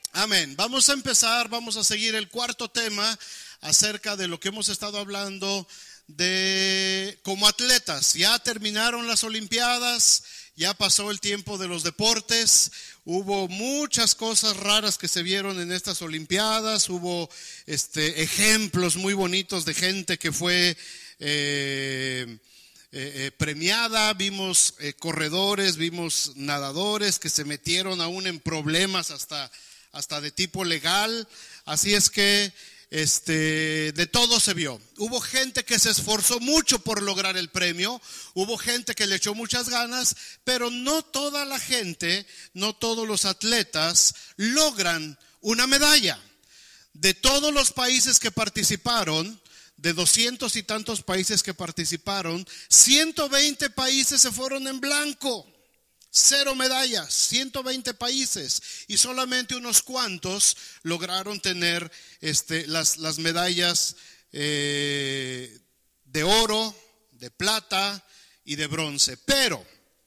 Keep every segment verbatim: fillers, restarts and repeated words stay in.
Amén. Vamos a empezar, vamos a seguir el cuarto tema acerca de lo que hemos estado hablando de como atletas. Ya terminaron las Olimpiadas, ya pasó el tiempo de los deportes. Hubo muchas cosas raras que se vieron en estas Olimpiadas. Hubo este, ejemplos muy bonitos de gente que fue eh, eh, eh, premiada. Vimos eh, corredores, vimos nadadores que se metieron aún en problemas hasta hasta de tipo legal. Así es que este de todo se vio. Hubo gente que se esforzó mucho por lograr el premio, hubo gente que le echó muchas ganas, pero no toda la gente, no todos los atletas logran una medalla. De todos los países que participaron, de doscientos y tantos países que participaron, ciento veinte países se fueron en blanco. Cero medallas, ciento veinte países, y solamente unos cuantos lograron tener este, las, las medallas eh, de oro, de plata y de bronce. Pero,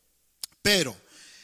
pero,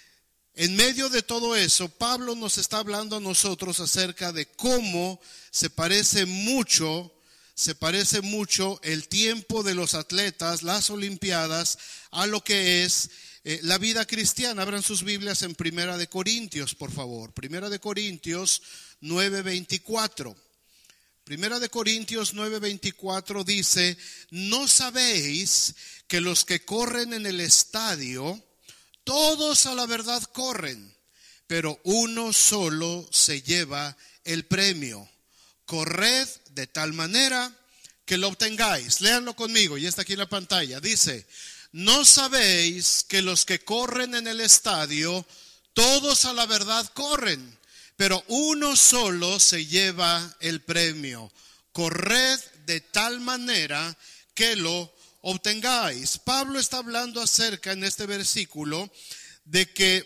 en medio de todo eso, Pablo nos está hablando a nosotros acerca de cómo se parece mucho, se parece mucho el tiempo de los atletas, las Olimpiadas, a lo que es Eh, la vida cristiana. Abran sus Biblias en Primera de Corintios, por favor. Primera de Corintios nueve veinticuatro. Primera de Corintios nueve veinticuatro dice: ¿no sabéis que los que corren en el estadio, todos a la verdad corren, pero uno solo se lleva el premio? Corred de tal manera que lo obtengáis. Léanlo conmigo, ya está aquí en la pantalla. Dice: ¿no sabéis que los que corren en el estadio, todos a la verdad corren, pero uno solo se lleva el premio? Corred de tal manera que lo obtengáis. Pablo está hablando acerca en este versículo de que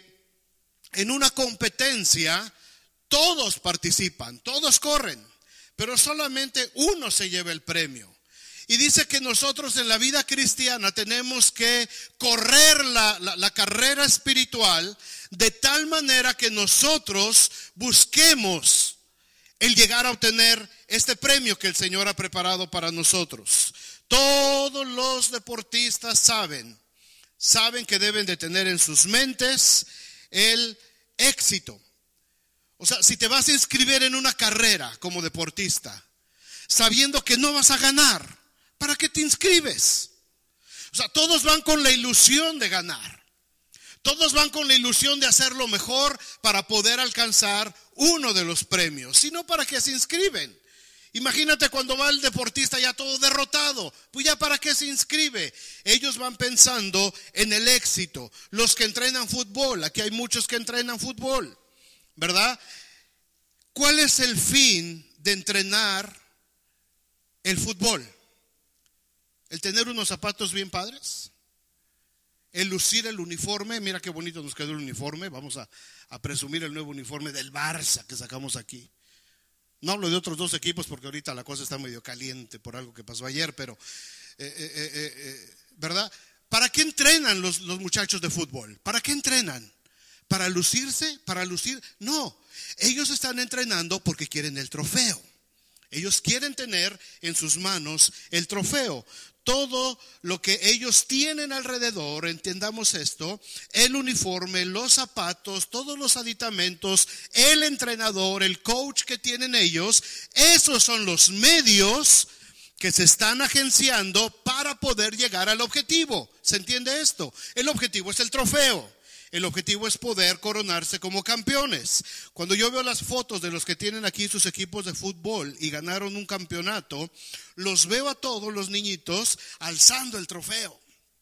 en una competencia todos participan, todos corren, pero solamente uno se lleva el premio. Y dice que nosotros en la vida cristiana tenemos que correr la, la, la carrera espiritual de tal manera que nosotros busquemos el llegar a obtener este premio que el Señor ha preparado para nosotros. Todos los deportistas saben, saben que deben de tener en sus mentes el éxito. O sea, si te vas a inscribir en una carrera como deportista, sabiendo que no vas a ganar, ¿para qué te inscribes? O sea, todos van con la ilusión de ganar. Todos van con la ilusión de hacerlo mejor para poder alcanzar uno de los premios. Si no, ¿para qué se inscriben? Imagínate cuando va el deportista ya todo derrotado. Pues ya ¿para qué se inscribe? Ellos van pensando en el éxito. Los que entrenan fútbol, aquí hay muchos que entrenan fútbol, ¿verdad? ¿Cuál es el fin de entrenar el fútbol? El tener unos zapatos bien padres, el lucir el uniforme. Mira qué bonito nos quedó el uniforme. Vamos a, a presumir el nuevo uniforme del Barça que sacamos aquí. No hablo de otros dos equipos porque ahorita la cosa está medio caliente por algo que pasó ayer, pero eh, eh, eh, eh, ¿verdad? ¿Para qué entrenan los, los muchachos de fútbol? ¿Para qué entrenan? ¿Para lucirse? ¿Para lucir? No, ellos están entrenando porque quieren el trofeo. Ellos quieren tener en sus manos el trofeo. Todo lo que ellos tienen alrededor, entendamos esto, el uniforme, los zapatos, todos los aditamentos, el entrenador, el coach que tienen ellos, esos son los medios que se están agenciando para poder llegar al objetivo. ¿Se entiende esto? El objetivo es el trofeo. El objetivo es poder coronarse como campeones. Cuando yo veo las fotos de los que tienen aquí sus equipos de fútbol y ganaron un campeonato, los veo a todos los niñitos alzando el trofeo.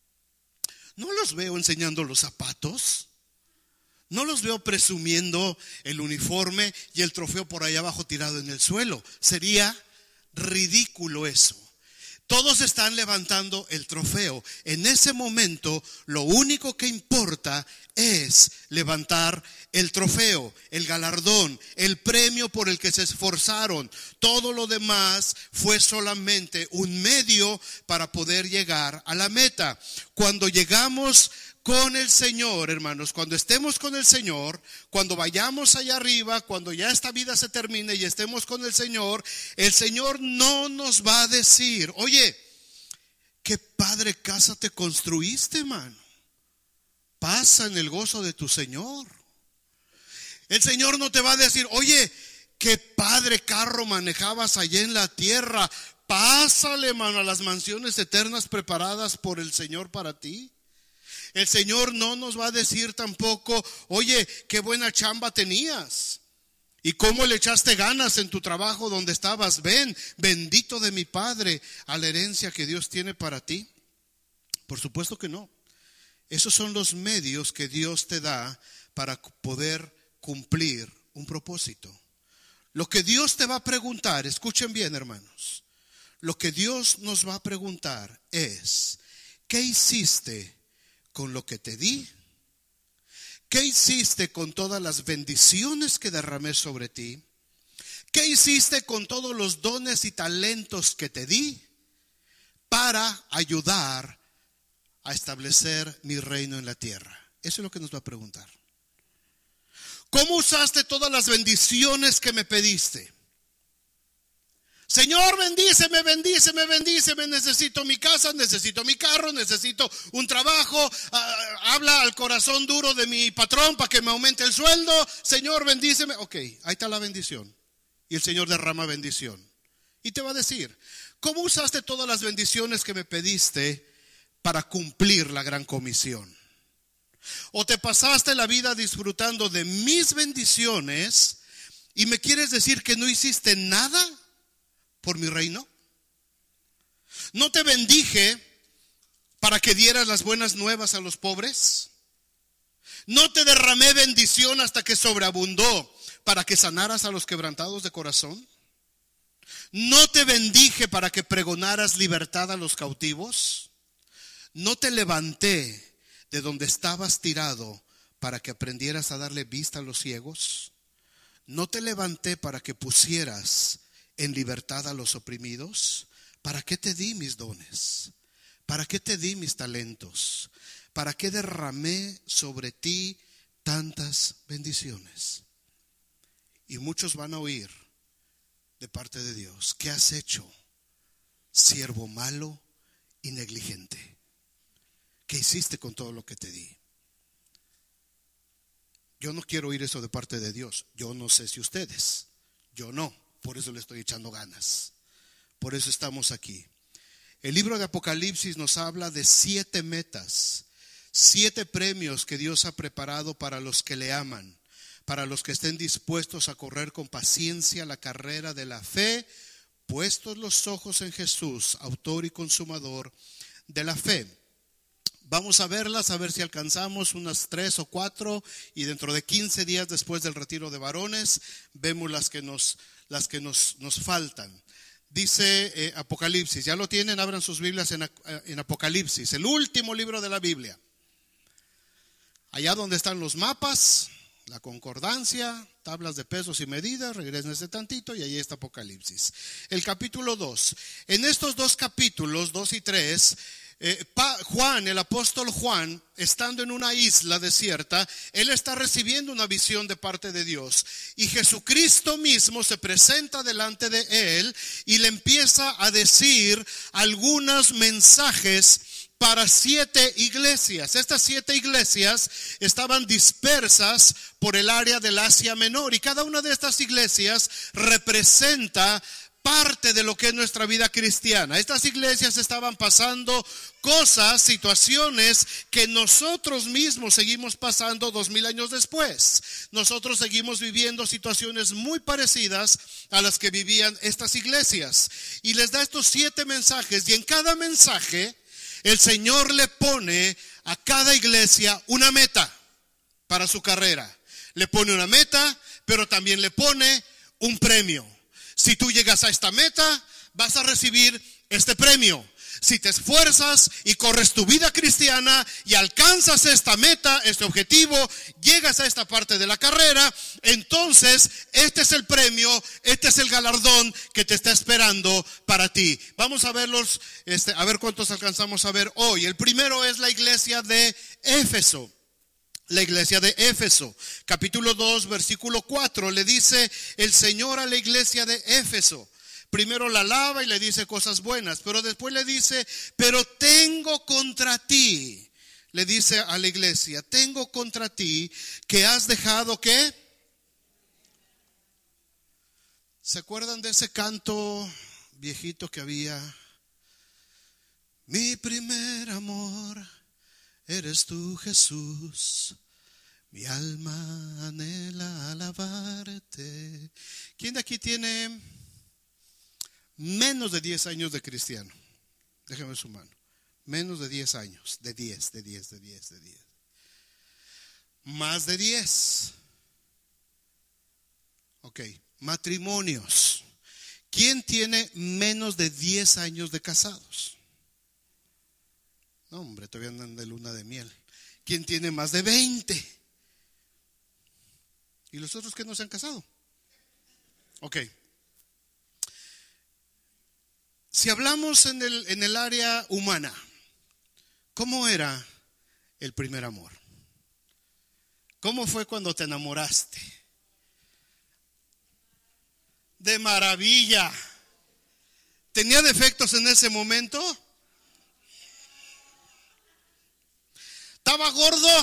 No los veo enseñando los zapatos. No los veo presumiendo el uniforme y el trofeo por ahí abajo tirado en el suelo. Sería ridículo eso. Todos están levantando el trofeo. En ese momento, lo único que importa es levantar el trofeo, el galardón, el premio por el que se esforzaron. Todo lo demás fue solamente un medio para poder llegar a la meta. Cuando llegamos con el Señor, hermanos, cuando estemos con el Señor, cuando vayamos allá arriba, cuando ya esta vida se termine y estemos con el Señor, el Señor no nos va a decir: oye, qué padre casa te construiste, hermano, pasa en el gozo de tu Señor. El Señor no te va a decir: oye, qué padre carro manejabas allá en la tierra, pásale, hermano, a las mansiones eternas preparadas por el Señor para ti. El Señor no nos va a decir tampoco: oye, qué buena chamba tenías y cómo le echaste ganas en tu trabajo donde estabas. Ven, bendito de mi Padre, a la herencia que Dios tiene para ti. Por supuesto que no. Esos son los medios que Dios te da para poder cumplir un propósito. Lo que Dios te va a preguntar, escuchen bien, hermanos, lo que Dios nos va a preguntar es: ¿qué hiciste con lo que te di? ¿Qué hiciste con todas las bendiciones que derramé sobre ti? ¿Qué hiciste con todos los dones y talentos que te di para ayudar a establecer mi reino en la tierra? Eso es lo que nos va a preguntar. ¿Cómo usaste todas las bendiciones que me pediste? Señor, bendíceme, bendíceme, bendíceme. Necesito mi casa, necesito mi carro, necesito un trabajo. Uh, habla al corazón duro de mi patrón para que me aumente el sueldo. Señor, bendíceme. Ok, ahí está la bendición. Y el Señor derrama bendición. Y te va a decir: ¿cómo usaste todas las bendiciones que me pediste para cumplir la gran comisión? ¿O te pasaste la vida disfrutando de mis bendiciones y me quieres decir que no hiciste nada por mi reino? ¿No te bendije para que dieras las buenas nuevas a los pobres? ¿No te derramé bendición hasta que sobreabundó para que sanaras a los quebrantados de corazón? ¿No te bendije para que pregonaras libertad a los cautivos? ¿No te levanté de donde estabas tirado para que aprendieras a darle vista a los ciegos? ¿No te levanté para que pusieras en libertad a los oprimidos? ¿Para qué te di mis dones? ¿Para qué te di mis talentos? ¿Para qué derramé sobre ti tantas bendiciones? Y muchos van a oír de parte de Dios: ¿qué has hecho, siervo malo y negligente? ¿Qué hiciste con todo lo que te di? Yo no quiero oír eso de parte de Dios. Yo no sé si ustedes. Yo no. Por eso le estoy echando ganas. Por eso estamos aquí. El libro de Apocalipsis nos habla de siete metas, siete premios que Dios ha preparado para los que le aman, para los que estén dispuestos a correr con paciencia la carrera de la fe, puestos los ojos en Jesús, autor y consumador de la fe. Vamos a verlas, a ver si alcanzamos unas tres o cuatro, y dentro de quince días después del retiro de varones vemos las que nos, las que nos, nos faltan. Dice eh, Apocalipsis, ya lo tienen, abran sus Biblias en, en Apocalipsis, el último libro de la Biblia. Allá donde están los mapas, la concordancia, tablas de pesos y medidas, regrésense tantito y ahí está Apocalipsis. El capítulo dos. En estos dos capítulos, dos y tres, Eh, pa, Juan, el apóstol Juan, estando en una isla desierta, él está recibiendo una visión de parte de Dios, y Jesucristo mismo se presenta delante de él y le empieza a decir algunos mensajes para siete iglesias. Estas siete iglesias estaban dispersas por el área del Asia Menor, y cada una de estas iglesias representa parte de lo que es nuestra vida cristiana. Estas iglesias estaban pasando cosas, situaciones que nosotros mismos seguimos pasando dos mil años después. Nosotros seguimos viviendo situaciones muy parecidas a las que vivían estas iglesias, y les da estos siete mensajes, y en cada mensaje el Señor le pone a cada iglesia una meta para su carrera. Le pone una meta, pero también le pone un premio. Si tú llegas a esta meta, vas a recibir este premio. Si te esfuerzas y corres tu vida cristiana y alcanzas esta meta, este objetivo, llegas a esta parte de la carrera, entonces este es el premio, este es el galardón que te está esperando para ti. Vamos a verlos, este, a ver cuántos alcanzamos a ver hoy. El primero es la iglesia de Éfeso. La iglesia de Éfeso, capítulo dos, versículo cuatro, le dice el Señor a la iglesia de Éfeso. Primero la alaba y le dice cosas buenas, pero después le dice, pero tengo contra ti, le dice a la iglesia, tengo contra ti que has dejado ¿qué? ¿Se acuerdan de ese canto viejito que había? Mi primer amor eres tú, Jesús, mi alma anhela alabarte. ¿Quién de aquí tiene menos de diez años de cristiano? Déjeme su mano. Menos de diez años. De diez, de diez, de diez, de diez. Más de diez. Ok. Matrimonios. ¿Quién tiene menos de diez años de casados? No, hombre, todavía andan de luna de miel. ¿Quién tiene más de veinte? ¿Y los otros que no se han casado? Ok. Si hablamos en el, en el área humana, ¿cómo era el primer amor? ¿Cómo fue cuando te enamoraste? De maravilla. ¿Tenía defectos en ese momento? ¿Estaba gordo?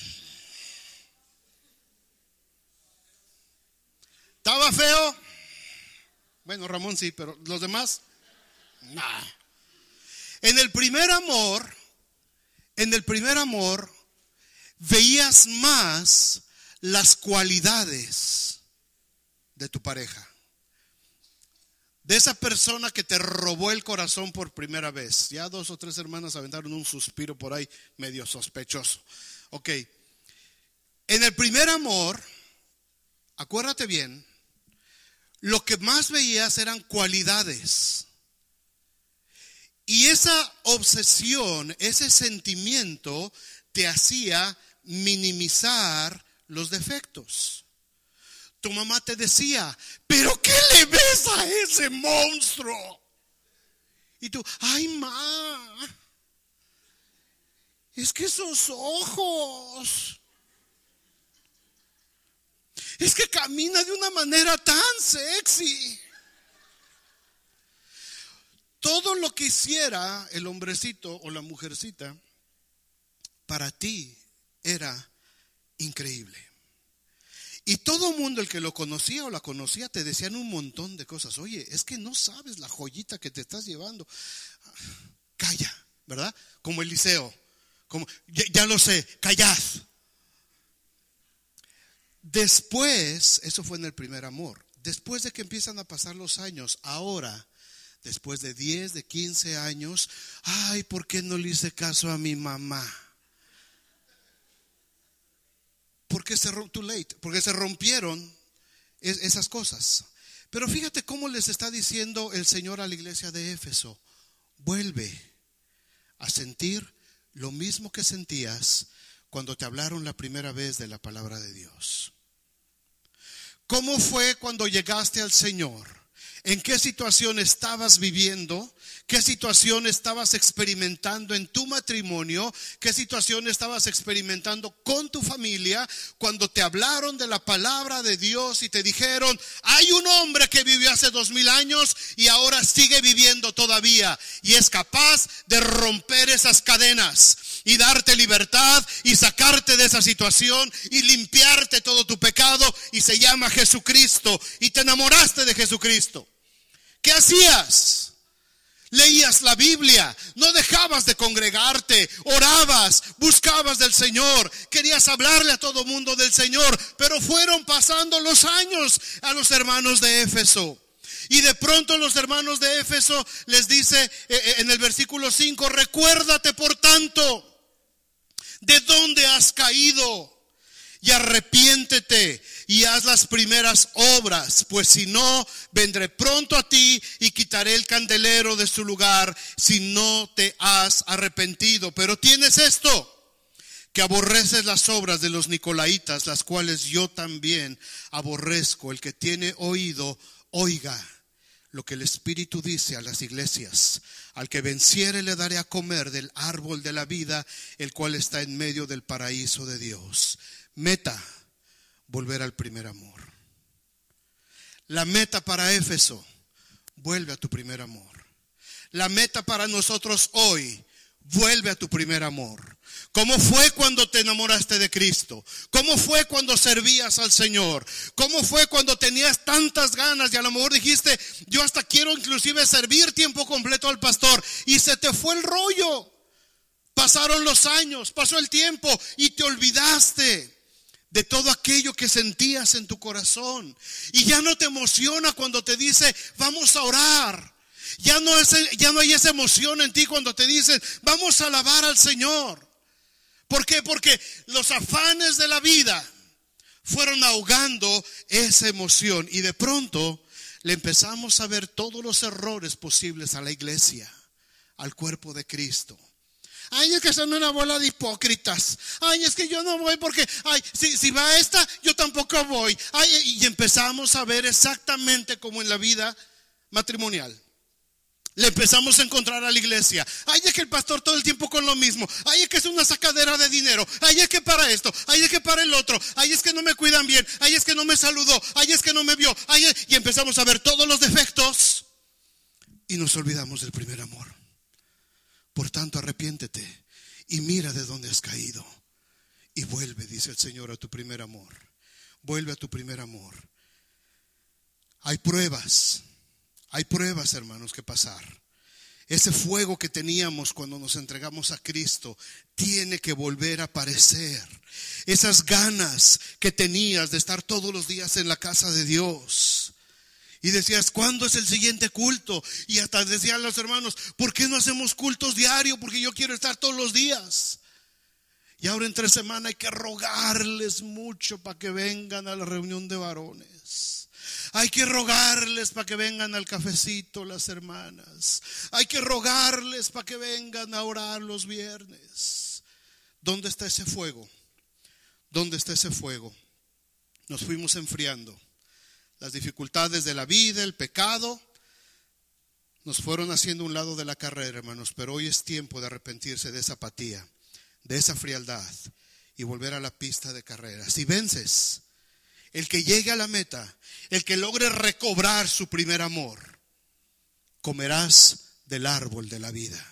¿Estaba feo? Bueno, Ramón sí, pero los demás, nah. En el primer amor, en el primer amor, veías más las cualidades de tu pareja, de esa persona que te robó el corazón por primera vez. Ya dos o tres hermanas aventaron un suspiro por ahí medio sospechoso. Ok, en el primer amor, acuérdate bien, lo que más veías eran cualidades. Y esa obsesión, ese sentimiento te hacía minimizar los defectos. Tu mamá te decía, ¿pero qué le ves a ese monstruo? Y tú, ay, ma, es que esos ojos, es que camina de una manera tan sexy. Todo lo que hiciera el hombrecito o la mujercita para ti era increíble. Y todo mundo, el que lo conocía o la conocía, te decían un montón de cosas. Oye, es que no sabes la joyita que te estás llevando. Calla, ¿verdad? Como Eliseo, como, ya, ya lo sé, callad. Después, eso fue en el primer amor. Después de que empiezan a pasar los años, ahora, después de diez, de quince años, ay, ¿por qué no le hice caso a mi mamá? Porque se, too late, porque se rompieron es, esas cosas. Pero fíjate cómo les está diciendo el Señor a la iglesia de Éfeso: vuelve a sentir lo mismo que sentías cuando te hablaron la primera vez de la palabra de Dios. ¿Cómo fue cuando llegaste al Señor? ¿En qué situación estabas viviendo? ¿Qué situación estabas experimentando en tu matrimonio? ¿Qué situación estabas experimentando con tu familia cuando te hablaron de la palabra de Dios y te dijeron: hay un hombre que vivió hace dos mil años y ahora sigue viviendo todavía y es capaz de romper esas cadenas y darte libertad y sacarte de esa situación y limpiarte todo tu pecado, y se llama Jesucristo, y te enamoraste de Jesucristo? ¿Qué hacías? Leías la Biblia, no dejabas de congregarte, orabas, buscabas del Señor, querías hablarle a todo mundo del Señor, pero fueron pasando los años a los hermanos de Éfeso. Y de pronto los hermanos de Éfeso les dice eh, en el versículo cinco: recuérdate por tanto de dónde has caído y arrepiéntete y haz las primeras obras, pues si no, vendré pronto a ti y quitaré el candelero de su lugar si no te has arrepentido. Pero tienes esto, que aborreces las obras de los nicolaítas, las cuales yo también aborrezco. El que tiene oído, oiga lo que el Espíritu dice a las iglesias. Al que venciere le daré a comer del árbol de la vida, el cual está en medio del paraíso de Dios. Meta, volver al primer amor. La meta para Éfeso, vuelve a tu primer amor. La meta para nosotros hoy, vuelve a tu primer amor. ¿Cómo fue cuando te enamoraste de Cristo? ¿Cómo fue cuando servías al Señor? ¿Cómo fue cuando tenías tantas ganas y a lo mejor dijiste, yo hasta quiero inclusive servir tiempo completo al pastor, y se te fue el rollo? Pasaron los años, pasó el tiempo y te olvidaste de todo aquello que sentías en tu corazón, y ya no te emociona cuando te dice, vamos a orar. Ya no, es, ya no hay esa emoción en ti cuando te dicen, vamos a alabar al Señor. ¿Por qué? Porque los afanes de la vida fueron ahogando esa emoción, y de pronto le empezamos a ver todos los errores posibles a la iglesia, al cuerpo de Cristo. Ay, es que son una bola de hipócritas. Ay, es que yo no voy porque, ay, si, si va esta, yo tampoco voy. Ay, y empezamos a ver exactamente como en la vida matrimonial. Le empezamos a encontrar a la iglesia. Ay, es que el pastor todo el tiempo con lo mismo. Ay, es que es una sacadera de dinero. Ay, es que para esto. Ay, es que para el otro. Ay, es que no me cuidan bien. Ay, es que no me saludó. Ay, es que no me vio. Ay, y empezamos a ver todos los defectos y nos olvidamos del primer amor. Por tanto, arrepiéntete y mira de dónde has caído y vuelve, dice el Señor, a tu primer amor. Vuelve a tu primer amor. Hay pruebas. Hay pruebas, hermanos, que pasar. Ese fuego que teníamos cuando nos entregamos a Cristo tiene que volver a aparecer. Esas ganas que tenías de estar todos los días en la casa de Dios. Y decías, ¿cuándo es el siguiente culto? Y hasta decían los hermanos, ¿por qué no hacemos cultos diarios? Porque yo quiero estar todos los días. Y ahora entre semana hay que rogarles mucho para que vengan a la reunión de varones. Hay que rogarles para que vengan al cafecito las hermanas. Hay que rogarles para que vengan a orar los viernes. ¿Dónde está ese fuego? ¿Dónde está ese fuego? Nos fuimos enfriando. Las dificultades de la vida, el pecado, nos fueron haciendo un lado de la carrera, hermanos. Pero hoy es tiempo de arrepentirse de esa apatía, de esa frialdad, y volver a la pista de carrera. Si vences, el que llegue a la meta, el que logre recobrar su primer amor, comerás del árbol de la vida.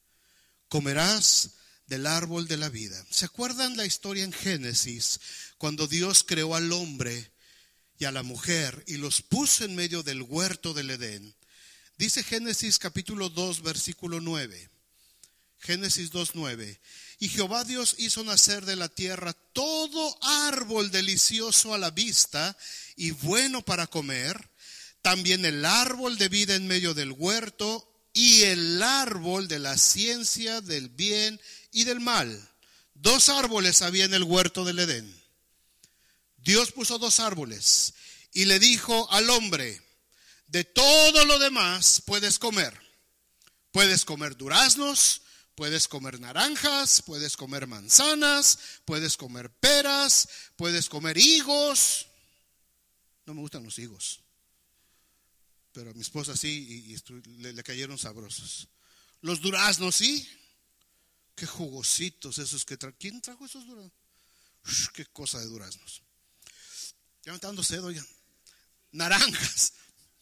Comerás del árbol de la vida. ¿Se acuerdan la historia en Génesis? Cuando Dios creó al hombre y a la mujer y los puso en medio del huerto del Edén. Dice Génesis capítulo dos, versículo nueve. Génesis dos, nueve. Y Jehová Dios hizo nacer de la tierra todo árbol delicioso a la vista y bueno para comer, también el árbol de vida en medio del huerto y el árbol de la ciencia del bien y del mal. Dos árboles había en el huerto del Edén. Dios puso dos árboles y le dijo al hombre, de todo lo demás puedes comer. Puedes comer duraznos, puedes comer naranjas, puedes comer manzanas, puedes comer peras, puedes comer higos. No me gustan los higos, pero a mi esposa sí, y, y le, le cayeron sabrosos. Los duraznos sí, qué jugositos esos que traen. ¿Quién trajo esos duraznos? Uf, qué cosa de duraznos. Ya me está dando sed, oigan. Naranjas,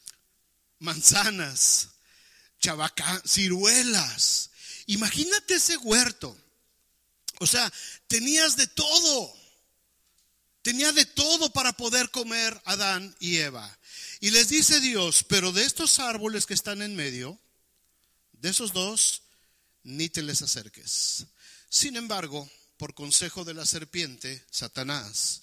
manzanas, chabacán, ciruelas. Imagínate ese huerto. O sea, tenías de todo. Tenía de todo para poder comer Adán y Eva. Y les dice Dios, pero de estos árboles que están en medio, de esos dos, ni te les acerques. Sin embargo, por consejo de la serpiente, Satanás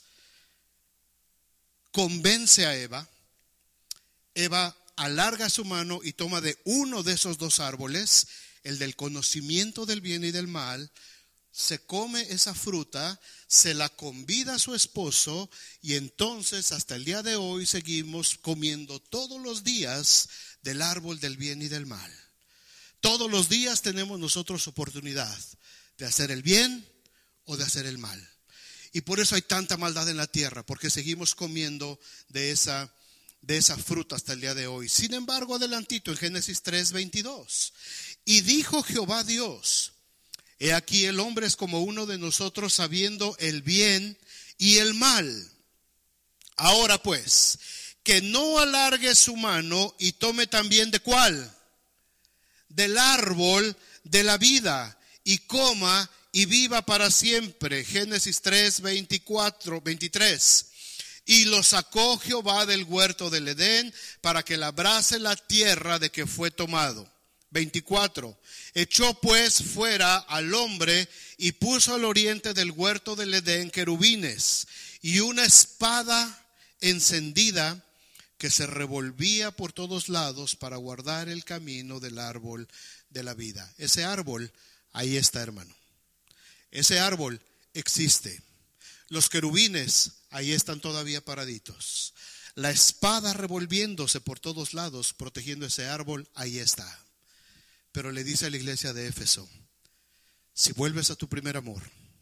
convence a Eva. Eva alarga su mano y toma de uno de esos dos árboles, el del conocimiento del bien y del mal, se come esa fruta, se la convida a su esposo y entonces hasta el día de hoy seguimos comiendo todos los días del árbol del bien y del mal. Todos los días tenemos nosotros oportunidad de hacer el bien o de hacer el mal. Y por eso hay tanta maldad en la tierra, porque seguimos comiendo de esa, de esa fruta hasta el día de hoy. Sin embargo, adelantito en Génesis tres veintidós. Y dijo Jehová Dios: he aquí el hombre es como uno de nosotros, sabiendo el bien y el mal. Ahora pues, que no alargue su mano y tome también de ¿cuál? Del árbol de la vida y coma y viva para siempre. Génesis tres veinticuatro, veintitrés. Y lo sacó Jehová del huerto del Edén para que labrase la tierra de que fue tomado. veinticuatro. Echó pues fuera al hombre y puso al oriente del huerto del Edén querubines y una espada encendida que se revolvía por todos lados para guardar el camino del árbol de la vida. Ese árbol, ahí está, hermano. Ese árbol existe. Los querubines, ahí están todavía paraditos. La espada revolviéndose por todos lados, protegiendo ese árbol, ahí está. Pero le dice a la iglesia de Éfeso: si vuelves a tu primer amor,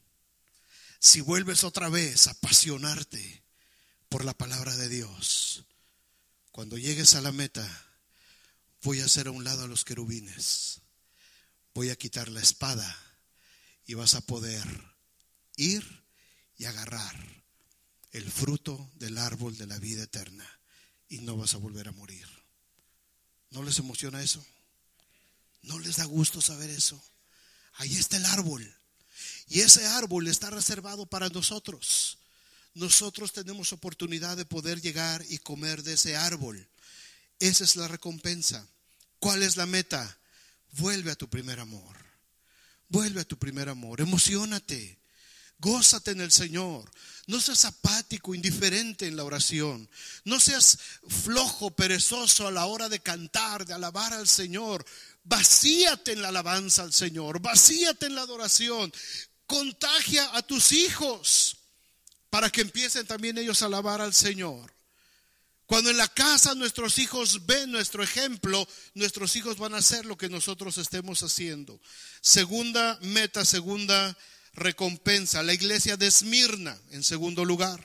si vuelves otra vez a apasionarte por la palabra de Dios, cuando llegues a la meta, voy a hacer a un lado a los querubines, voy a quitar la espada y vas a poder ir y agarrar el fruto del árbol de la vida eterna y no vas a volver a morir. ¿No les emociona eso? ¿No les da gusto saber eso? Ahí está el árbol. Y ese árbol está reservado para nosotros. Nosotros tenemos oportunidad de poder llegar y comer de ese árbol. Esa es la recompensa. ¿Cuál es la meta? Vuelve a tu primer amor. Vuelve a tu primer amor. Emociónate. Gózate en el Señor. No seas apático, indiferente en la oración. No seas flojo, perezoso a la hora de cantar, de alabar al Señor. Vacíate en la alabanza al Señor. Vacíate en la adoración. Contagia a tus hijos para que empiecen también ellos a alabar al Señor. Cuando en la casa nuestros hijos ven nuestro ejemplo, nuestros hijos van a hacer lo que nosotros estemos haciendo. Segunda meta, segunda recompensa, la iglesia de Esmirna, en segundo lugar.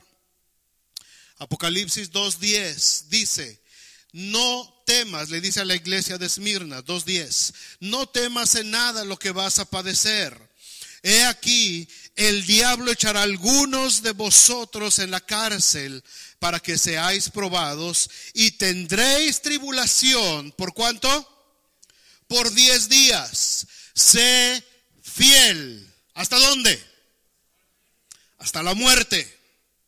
Apocalipsis dos diez dice: no temas, le dice a la iglesia de Esmirna, dos diez, no temas en nada lo que vas a padecer. He aquí, el diablo echará a algunos de vosotros en la cárcel para que seáis probados y tendréis tribulación. ¿Por cuánto? Por diez días. Sé fiel. ¿Hasta dónde? Hasta la muerte.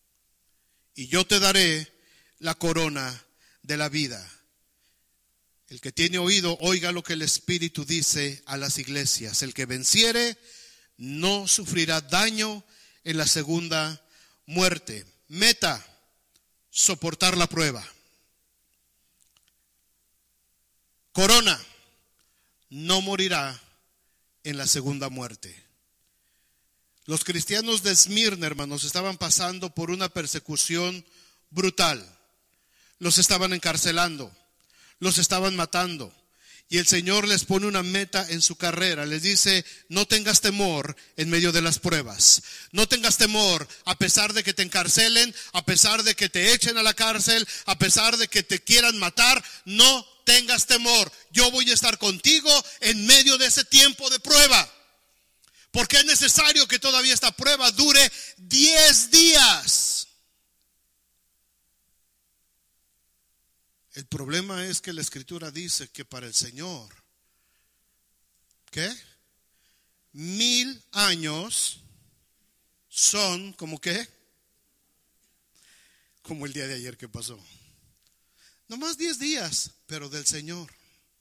Y yo te daré la corona de la vida. El que tiene oído, oiga lo que el Espíritu dice a las iglesias. El que venciere no sufrirá daño en la segunda muerte. Meta: soportar la prueba. Corona: no morirá en la segunda muerte. Los cristianos de Esmirna, hermanos, estaban pasando por una persecución brutal. Los estaban encarcelando, los estaban matando. Y el Señor les pone una meta en su carrera. Les dice: no tengas temor en medio de las pruebas. No tengas temor a pesar de que te encarcelen, a pesar de que te echen a la cárcel, a pesar de que te quieran matar. No tengas temor. Yo voy a estar contigo en medio de ese tiempo de prueba. Porque es necesario que todavía esta prueba dure diez días. El problema es que la Escritura dice que para el Señor, ¿qué? Mil años son como qué? Como el día de ayer que pasó. Nomás diez días, pero del Señor.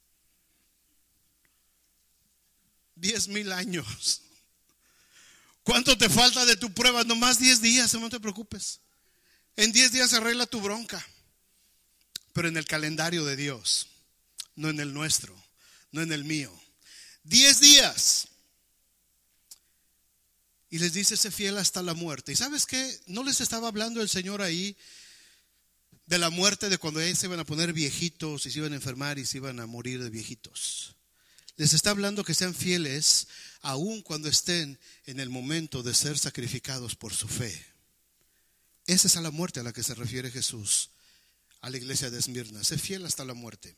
Diez mil años. ¿Cuánto te falta de tu prueba? Nomás diez días, no te preocupes. En diez días se arregla tu bronca. Pero en el calendario de Dios, no en el nuestro, no en el mío. Diez días. Y les dice: sé fiel hasta la muerte. ¿Y sabes qué? No les estaba hablando el Señor ahí de la muerte, de cuando ellos se iban a poner viejitos y se iban a enfermar y se iban a morir de viejitos. Les está hablando que sean fieles aun cuando estén en el momento de ser sacrificados por su fe. Esa es a la muerte a la que se refiere Jesús a la iglesia de Esmirna. Sé fiel hasta la muerte.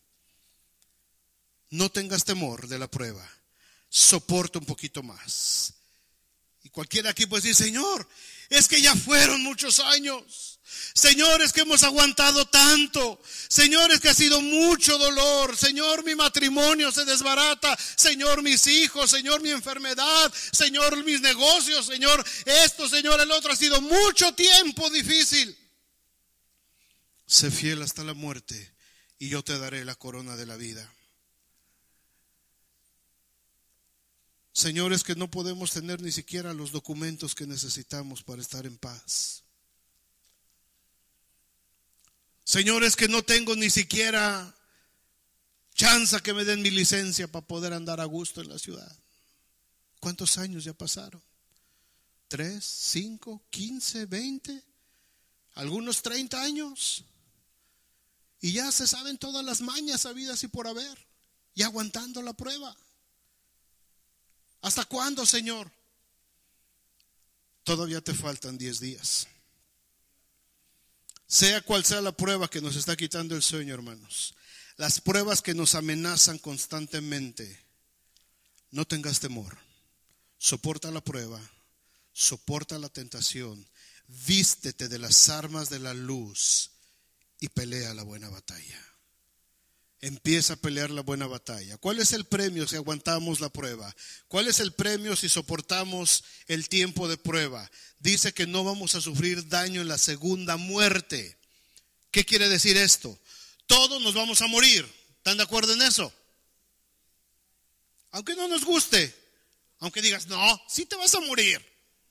No tengas temor de la prueba. Soporta un poquito más. Y cualquiera aquí puede decir: Señor, es que ya fueron muchos años. Señor, es que hemos aguantado tanto. Señor, es que ha sido mucho dolor. Señor, mi matrimonio se desbarata. Señor, mis hijos. Señor, mi enfermedad. Señor, mis negocios. Señor, esto, Señor, el otro. Ha sido mucho tiempo difícil. Sé fiel hasta la muerte y yo te daré la corona de la vida. Señores, que no podemos tener ni siquiera los documentos que necesitamos para estar en paz. Señores, que no tengo ni siquiera chance que me den mi licencia para poder andar a gusto en la ciudad. ¿Cuántos años ya pasaron? ¿Tres, cinco, quince, veinte? ¿Algunos treinta años? Y ya se saben todas las mañas habidas y por haber, y aguantando la prueba. ¿Hasta cuándo, Señor? Todavía te faltan diez días. Sea cual sea la prueba que nos está quitando el sueño, hermanos, las pruebas que nos amenazan constantemente, no tengas temor. Soporta la prueba, soporta la tentación, vístete de las armas de la luz y pelea la buena batalla. Empieza a pelear la buena batalla. ¿Cuál es el premio si aguantamos la prueba? ¿Cuál es el premio si soportamos el tiempo de prueba? Dice que no vamos a sufrir daño en la segunda muerte. ¿Qué quiere decir esto? Todos nos vamos a morir. ¿Están de acuerdo en eso? Aunque no nos guste, aunque digas: no, sí te vas a morir.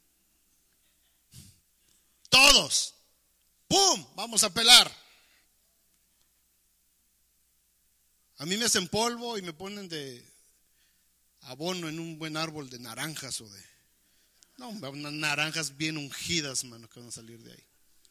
Todos. ¡Pum! Vamos a pelar. A mí me hacen polvo y me ponen de abono en un buen árbol de naranjas o de... No, unas naranjas bien ungidas, mano, que van a salir de ahí.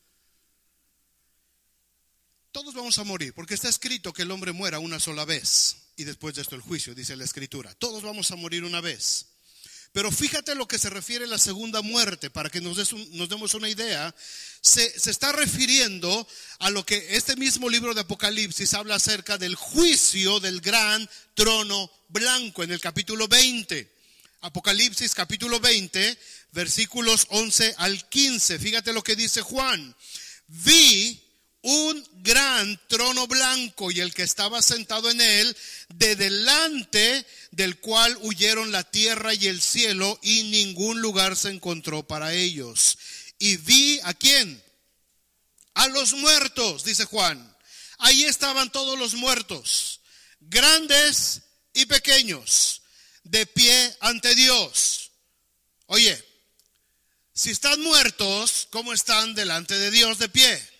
Todos vamos a morir, porque está escrito que el hombre muera una sola vez. Y después de esto el juicio, dice la escritura. Todos vamos a morir una vez. Pero fíjate lo que se refiere a la segunda muerte, para que nos, des un, nos demos una idea. Se, se está refiriendo a lo que este mismo libro de Apocalipsis habla acerca del juicio del gran trono blanco en el capítulo veinte. Apocalipsis capítulo veinte, versículos once al quince. Fíjate lo que dice Juan. Vi un gran trono blanco y el que estaba sentado en él, de delante del cual huyeron la tierra y el cielo, y ningún lugar se encontró para ellos. Y vi ¿a quién? A los muertos, dice Juan. Ahí estaban todos los muertos, grandes y pequeños, de pie ante Dios. Oye, si están muertos, ¿cómo están delante de Dios de pie?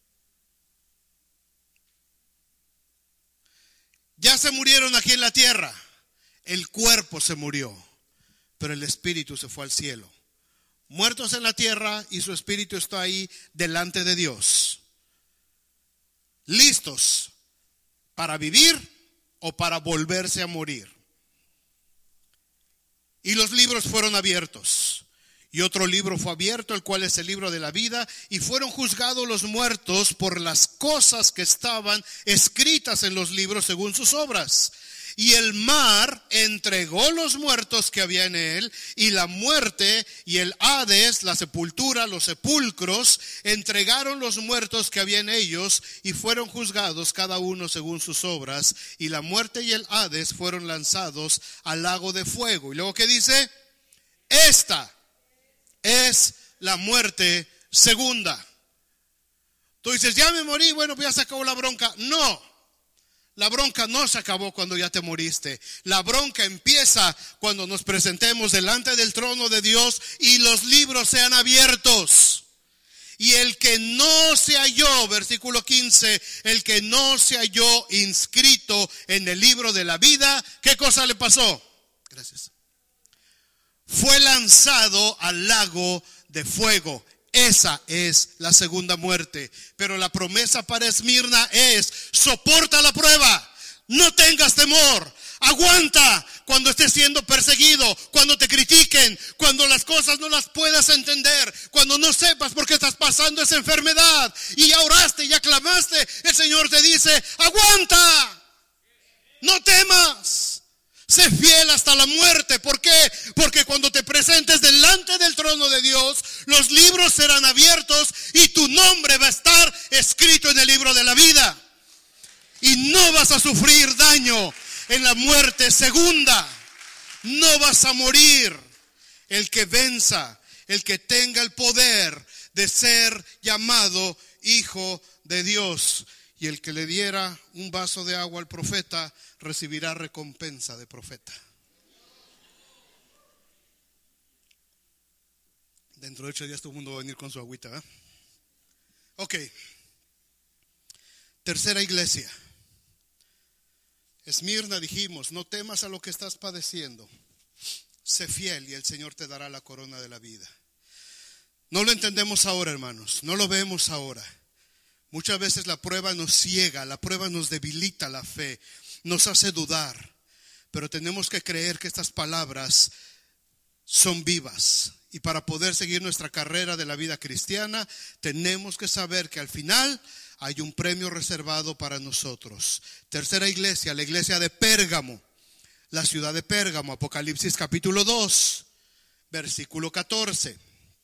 Ya se murieron aquí en la tierra. El cuerpo se murió, pero el espíritu se fue al cielo. Muertos en la tierra y su espíritu está ahí delante de Dios. Listos para vivir o para volverse a morir. Y los libros fueron abiertos. Y otro libro fue abierto, el cual es el libro de la vida, y fueron juzgados los muertos por las cosas que estaban escritas en los libros según sus obras. Y el mar entregó los muertos que había en él, y la muerte y el Hades, la sepultura, los sepulcros, entregaron los muertos que había en ellos, y fueron juzgados cada uno según sus obras. Y la muerte y el Hades fueron lanzados al lago de fuego. Y luego, ¿qué dice? Esta es la muerte segunda. Tú dices: ya me morí, bueno, pues ya se acabó la bronca. No, la bronca no se acabó cuando ya te moriste. La bronca empieza cuando nos presentemos delante del trono de Dios y los libros sean abiertos. Y el que no se halló, versículo quince, el que no se halló inscrito en el libro de la vida, ¿qué cosa le pasó? Gracias. fue lanzado al lago de fuego. Esa es la segunda muerte. Pero la promesa para Esmirna es: soporta la prueba, no tengas temor, aguanta cuando estés siendo perseguido, cuando te critiquen, cuando las cosas no las puedas entender, cuando no sepas por qué estás pasando esa enfermedad y ya oraste, ya clamaste. El Señor te dice: aguanta, no temas. Sé fiel hasta la muerte. ¿Por qué? Porque cuando te presentes delante del trono de Dios, los libros serán abiertos y tu nombre va a estar escrito en el libro de la vida. Y no vas a sufrir daño en la muerte segunda. No vas a morir. El que venza, el que tenga el poder de ser llamado hijo de Dios. Y el que le diera un vaso de agua al profeta recibirá recompensa de profeta. Dentro de ocho días todo el mundo va a venir con su agüita, ¿eh? Ok. Tercera iglesia. Esmirna, dijimos: no temas a lo que estás padeciendo. Sé fiel y el Señor te dará la corona de la vida. No lo entendemos ahora, hermanos. No lo vemos ahora. Muchas veces la prueba nos ciega, la prueba nos debilita la fe, nos hace dudar. Pero tenemos que creer que estas palabras son vivas. Y para poder seguir nuestra carrera de la vida cristiana, tenemos que saber que al final hay un premio reservado para nosotros. Tercera iglesia, la iglesia de Pérgamo. La ciudad de Pérgamo, Apocalipsis capítulo dos, versículo catorce.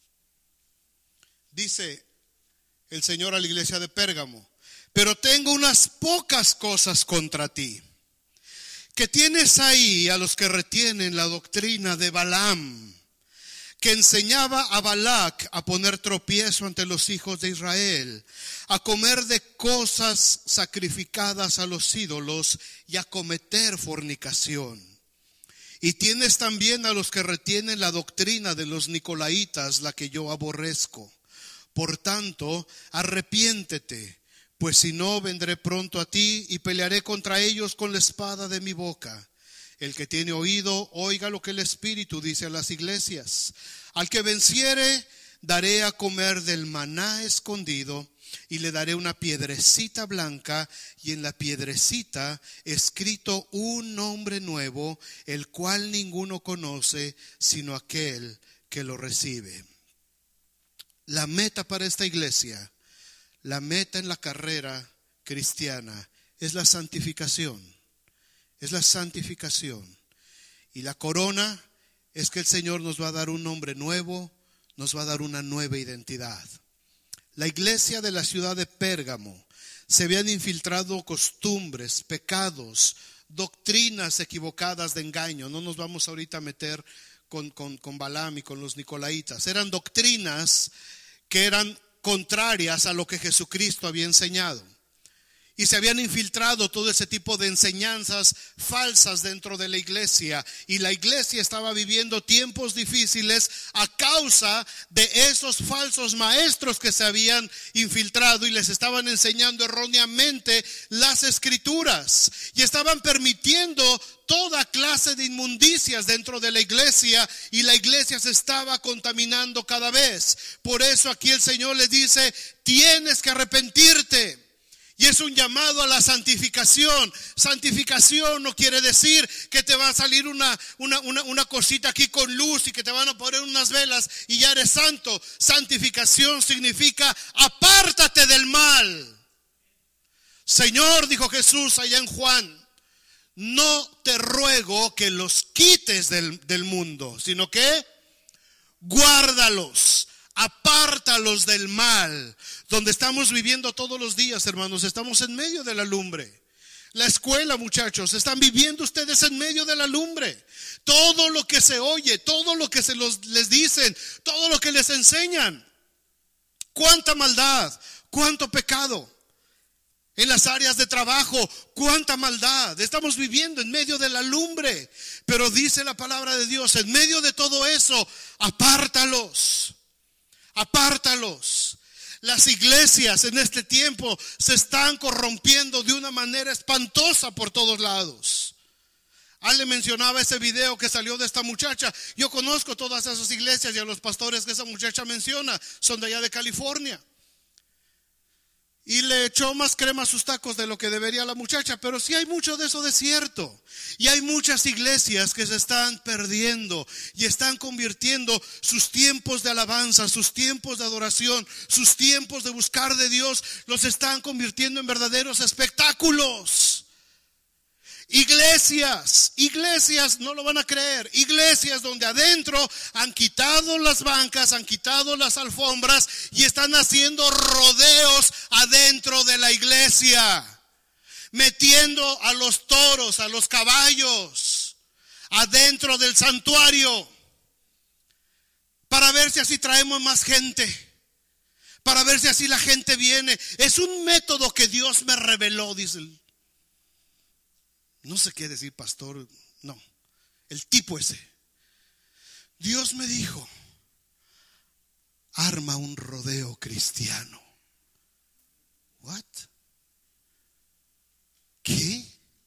Dice el Señor a la iglesia de Pérgamo: pero tengo unas pocas cosas contra ti, que tienes ahí a los que retienen la doctrina de Balaam, que enseñaba a Balac a poner tropiezo ante los hijos de Israel, a comer de cosas sacrificadas a los ídolos y a cometer fornicación. Y tienes también a los que retienen la doctrina de los nicolaitas, la que yo aborrezco. Por tanto, arrepiéntete, pues si no, vendré pronto a ti y pelearé contra ellos con la espada de mi boca. El que tiene oído, oiga lo que el Espíritu dice a las iglesias. Al que venciere, daré a comer del maná escondido, y le daré una piedrecita blanca, y en la piedrecita escrito un nombre nuevo, el cual ninguno conoce, sino aquel que lo recibe. La meta para esta iglesia, la meta en la carrera cristiana, es la santificación. Es la santificación. Y la corona es que el Señor nos va a dar un nombre nuevo, nos va a dar una nueva identidad. La iglesia de la ciudad de Pérgamo se habían infiltrado costumbres, pecados, doctrinas equivocadas de engaño. No nos vamos ahorita a meter con, con, con Balaam y con los nicolaitas. Eran doctrinas que eran contrarias a lo que Jesucristo había enseñado. Y se habían infiltrado todo ese tipo de enseñanzas falsas dentro de la iglesia. Y la iglesia estaba viviendo tiempos difíciles a causa de esos falsos maestros que se habían infiltrado y les estaban enseñando erróneamente las escrituras. Y estaban permitiendo toda clase de inmundicias dentro de la iglesia, y la iglesia se estaba contaminando cada vez. Por eso aquí el Señor les dice: tienes que arrepentirte. Y es un llamado a la santificación. Santificación no quiere decir que te va a salir una, una, una, una cosita aquí con luz y que te van a poner unas velas y ya eres santo. Santificación significa: apártate del mal. Señor, dijo Jesús allá en Juan, no te ruego que los quites del, del mundo, sino que guárdalos. Apártalos del mal. Donde estamos viviendo todos los días, hermanos, estamos en medio de la lumbre. La escuela, muchachos, están viviendo ustedes en medio de la lumbre. Todo lo que se oye, todo lo que se los, les dicen, todo lo que les enseñan. Cuánta maldad, cuánto pecado. En las áreas de trabajo, cuánta maldad. Estamos viviendo en medio de la lumbre. Pero dice la palabra de Dios: en medio de todo eso, apártalos. Apártalos. Las iglesias en este tiempo se están corrompiendo de una manera espantosa por todos lados. Ale mencionaba ese video que salió de esta muchacha. Yo conozco todas esas iglesias y a los pastores que esa muchacha menciona. Son de allá de California. Y le echó más crema a sus tacos de lo que debería la muchacha. Pero sí hay mucho de eso de cierto. Y hay muchas iglesias que se están perdiendo y están convirtiendo sus tiempos de alabanza, sus tiempos de adoración, sus tiempos de buscar de Dios, los están convirtiendo en verdaderos espectáculos. Iglesias, iglesias, no lo van a creer, iglesias donde adentro han quitado las bancas, han quitado las alfombras y están haciendo rodeos adentro de la iglesia, metiendo a los toros, a los caballos adentro del santuario para ver si así traemos más gente, para ver si así la gente viene. Es un método que Dios me reveló, dice el No sé qué decir, pastor. No, el tipo ese. Dios me dijo: arma un rodeo cristiano. What? ¿Qué?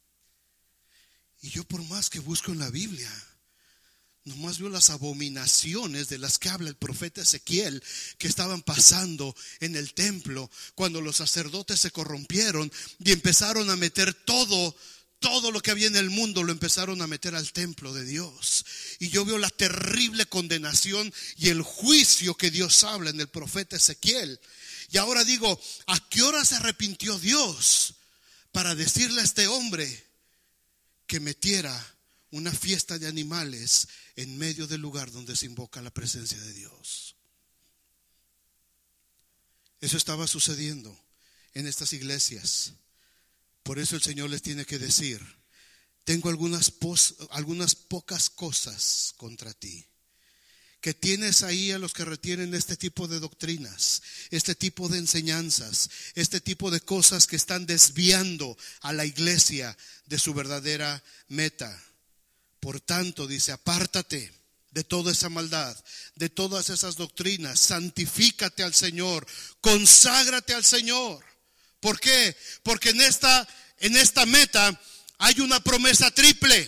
Y yo, por más que busco en la Biblia, nomás veo las abominaciones de las que habla el profeta Ezequiel, que estaban pasando en el templo cuando los sacerdotes se corrompieron y empezaron a meter todo Todo lo que había en el mundo, lo empezaron a meter al templo de Dios. Y yo veo la terrible condenación y el juicio que Dios habla en el profeta Ezequiel. Y ahora digo, ¿a qué hora se arrepintió Dios para decirle a este hombre que metiera una fiesta de animales en medio del lugar donde se invoca la presencia de Dios? Eso estaba sucediendo en estas iglesias. Por eso el Señor les tiene que decir: tengo algunas, pos, algunas pocas cosas contra ti. Que tienes ahí a los que retienen este tipo de doctrinas, este tipo de enseñanzas, este tipo de cosas que están desviando a la iglesia de su verdadera meta. Por tanto, dice, apártate de toda esa maldad, de todas esas doctrinas, santifícate al Señor, conságrate al Señor. ¿Por qué? Porque en esta, en esta meta hay una promesa triple.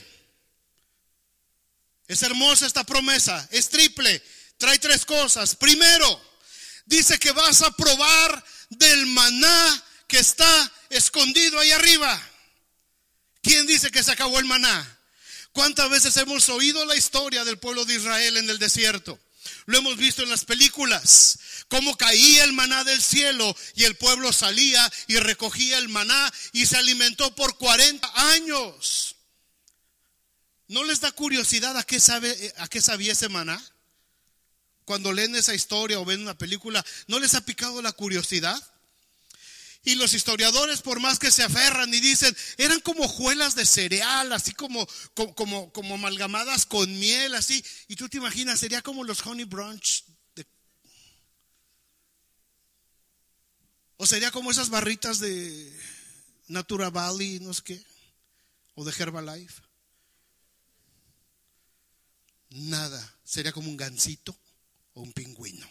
Es hermosa esta promesa, es triple. Trae tres cosas. Primero, dice que vas a probar del maná que está escondido ahí arriba. ¿Quién dice que se acabó el maná? ¿Cuántas veces hemos oído la historia del pueblo de Israel en el desierto? Lo hemos visto en las películas, cómo caía el maná del cielo y el pueblo salía y recogía el maná y se alimentó por cuarenta años. ¿No les da curiosidad a qué sabe, a qué sabía ese maná? Cuando leen esa historia o ven una película, ¿no les ha picado la curiosidad? Y los historiadores, por más que se aferran y dicen, eran como hojuelas de cereal, así como, como, como, como amalgamadas con miel, así. Y tú te imaginas, sería como los honey brunch. De, o sería como esas barritas de Natura Valley, no sé qué, o de Herbalife. Nada, sería como un gansito o un pingüino.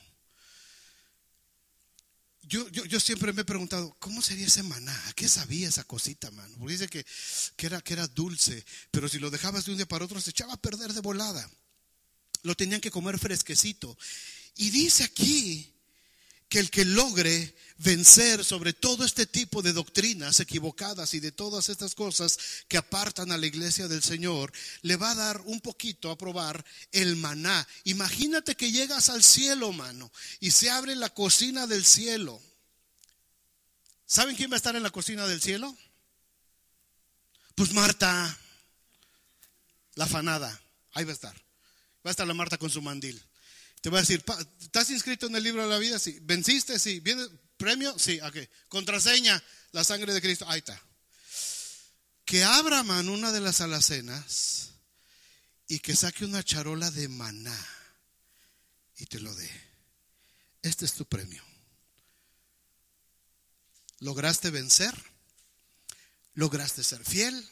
Yo, yo, yo siempre me he preguntado, ¿cómo sería ese maná? ¿A qué sabía esa cosita, mano? Porque dice que, que, era, que era dulce, pero si lo dejabas de un día para otro se echaba a perder de volada. Lo tenían que comer fresquecito. Y dice aquí que el que logre vencer sobre todo este tipo de doctrinas equivocadas y de todas estas cosas que apartan a la iglesia del Señor, le va a dar un poquito a probar el maná. Imagínate que llegas al cielo, mano, y se abre la cocina del cielo. ¿Saben quién va a estar en la cocina del cielo? Pues Marta, la afanada. Ahí va a estar. Va a estar la Marta con su mandil. Te va a decir, ¿estás inscrito en el libro de la vida? Sí. ¿Venciste? Sí. ¿Viene premio? Sí. Okay. Contraseña, la sangre de Cristo. Ahí está. Que abra, mano, una de las alacenas y que saque una charola de maná y te lo dé. Este es tu premio. ¿Lograste vencer? ¿Lograste ser fiel?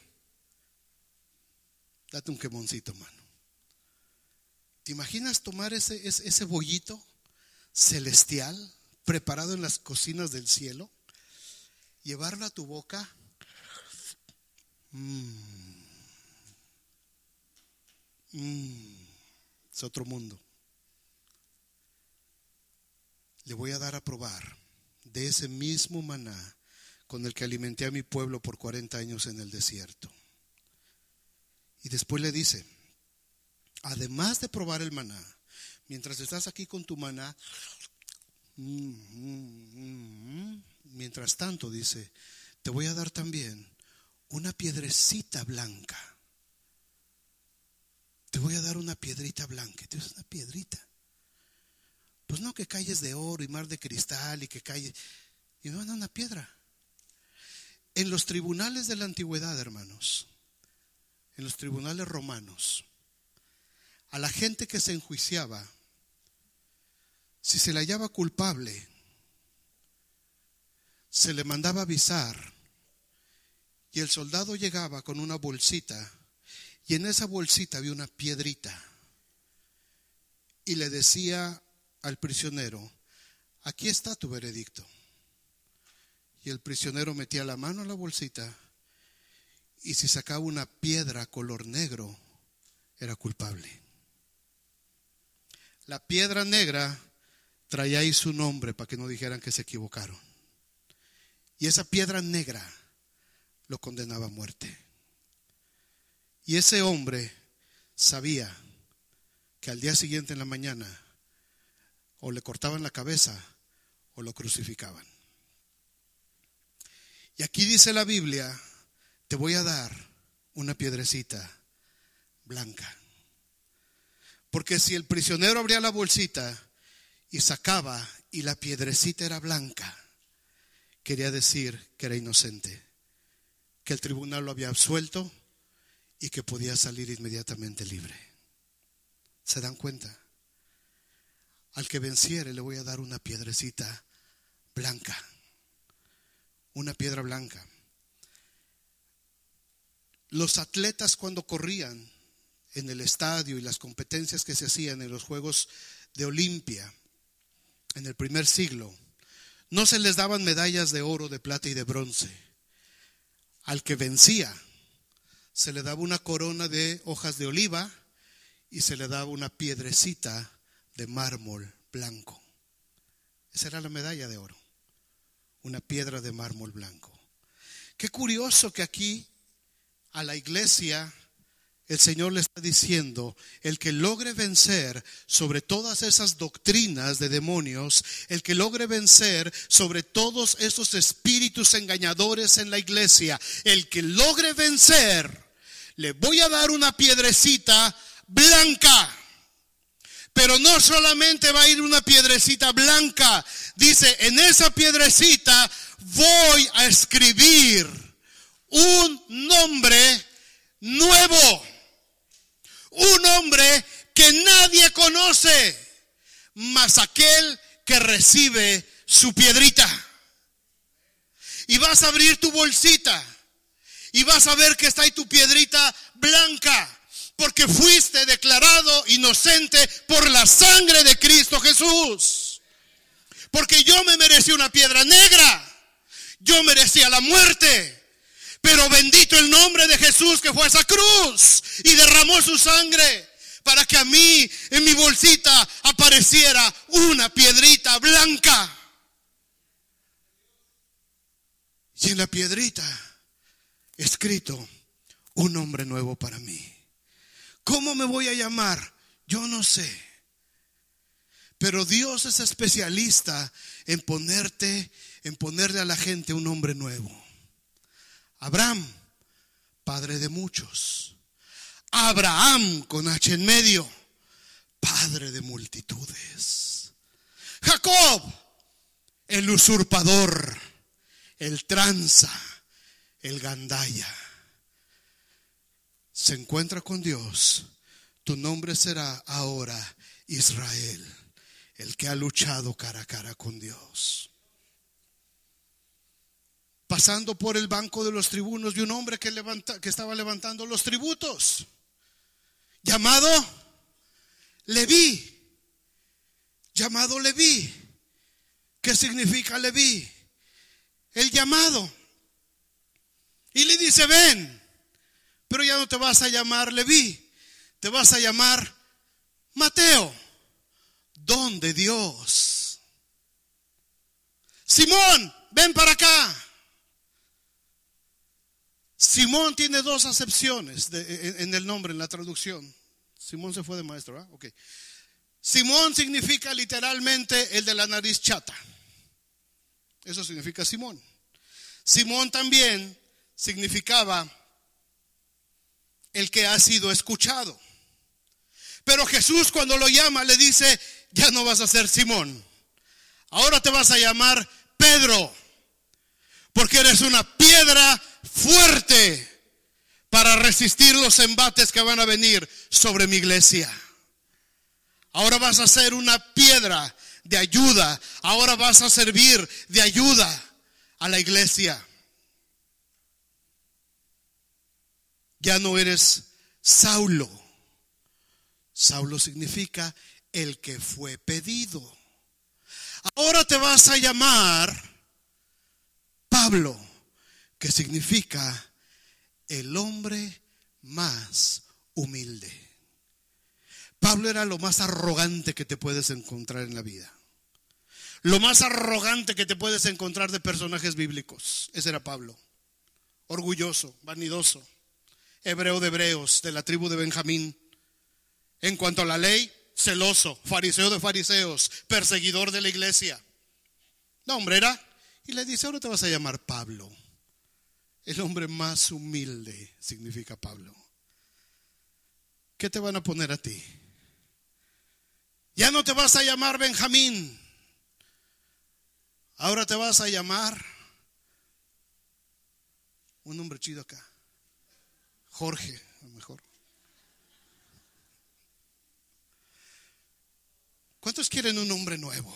Date un quemoncito, mano. ¿Te imaginas tomar ese, ese, ese bollito celestial preparado en las cocinas del cielo, llevarlo a tu boca? Mm. Mm, es otro mundo. Le voy a dar a probar de ese mismo maná con el que alimenté a mi pueblo por cuarenta años en el desierto. Y después le dice, además de probar el maná, mientras estás aquí con tu maná, mm, mm, mm, mientras tanto dice, te voy a dar también una piedrecita blanca. Te voy a dar una piedrita blanca. Te dices, una piedrita. Pues no que calles de oro y mar de cristal y que calles. Y no, no, una piedra. En los tribunales de la antigüedad, hermanos, en los tribunales romanos, a la gente que se enjuiciaba, si se le hallaba culpable, se le mandaba avisar y el soldado llegaba con una bolsita y en esa bolsita había una piedrita y le decía al prisionero, aquí está tu veredicto. Y el prisionero metía la mano en la bolsita y si sacaba una piedra color negro, era culpable. La piedra negra traía ahí su nombre para que no dijeran que se equivocaron. Y esa piedra negra lo condenaba a muerte. Y ese hombre sabía que al día siguiente en la mañana o le cortaban la cabeza o lo crucificaban. Y aquí dice la Biblia, te voy a dar una piedrecita blanca. Porque si el prisionero abría la bolsita y sacaba y la piedrecita era blanca, quería decir que era inocente, que el tribunal lo había absuelto y que podía salir inmediatamente libre. ¿Se dan cuenta? Al que venciere le voy a dar una piedrecita blanca. Una piedra blanca. Los atletas cuando corrían en el estadio y las competencias que se hacían en los Juegos de Olimpia en el primer siglo, no se les daban medallas de oro, de plata y de bronce. Al que vencía se le daba una corona de hojas de oliva y se le daba una piedrecita de mármol blanco. Esa era la medalla de oro, una piedra de mármol blanco. Qué curioso que aquí a la iglesia el Señor le está diciendo, el que logre vencer sobre todas esas doctrinas de demonios, el que logre vencer sobre todos esos espíritus engañadores en la iglesia, el que logre vencer, le voy a dar una piedrecita blanca. Pero no solamente va a ir una piedrecita blanca, dice, en esa piedrecita voy a escribir un nombre nuevo. Un hombre que nadie conoce, mas aquel que recibe su piedrita. Y vas a abrir tu bolsita y vas a ver que está ahí tu piedrita blanca, porque fuiste declarado inocente por la sangre de Cristo Jesús. Porque yo me merecía una piedra negra, yo merecía la muerte. Pero bendito el nombre de Jesús que fue a esa cruz y derramó su sangre para que a mí en mi bolsita apareciera una piedrita blanca. Y en la piedrita escrito un nombre nuevo para mí. ¿Cómo me voy a llamar? Yo no sé. Pero Dios es especialista en ponerte, en ponerle a la gente un nombre nuevo. Abraham, padre de muchos. Abraham con H en medio, padre de multitudes. Jacob, el usurpador, el tranza, el gandaya. Se encuentra con Dios. Tu nombre será ahora Israel, el que ha luchado cara a cara con Dios. Pasando por el banco de los tribunos, vi un hombre que, levanta, que estaba levantando los tributos, llamado Leví. Llamado Leví. ¿Qué significa Leví? El llamado. Y le dice, ven, pero ya no te vas a llamar Leví, te vas a llamar Mateo, don de Dios. Simón, ven para acá. Simón tiene dos acepciones de, en, en el nombre, en la traducción. Simón se fue de maestro, ¿eh? Ok. Simón significa literalmente el de la nariz chata. Eso significa Simón. Simón también significaba el que ha sido escuchado. Pero Jesús, cuando lo llama, le dice: ya no vas a ser Simón, ahora te vas a llamar Pedro, porque eres una piedra fuerte para resistir los embates que van a venir sobre mi iglesia. Ahora vas a ser una piedra de ayuda. Ahora vas a servir de ayuda a la iglesia. Ya no eres Saulo. Saulo significa el que fue pedido. Ahora te vas a llamar Pablo, que significa el hombre más humilde. Pablo era lo más arrogante que te puedes encontrar en la vida. Lo más arrogante que te puedes encontrar de personajes bíblicos. Ese era Pablo. Orgulloso, vanidoso, hebreo de hebreos, de la tribu de Benjamín. En cuanto a la ley, celoso, fariseo de fariseos, perseguidor de la iglesia. No, hombre, era. Y le dice: ahora te vas a llamar Pablo. El hombre más humilde significa Pablo. ¿Qué te van a poner a ti? Ya no te vas a llamar Benjamín. Ahora te vas a llamar un nombre chido acá. Jorge, a lo mejor. ¿Cuántos quieren un nombre nuevo?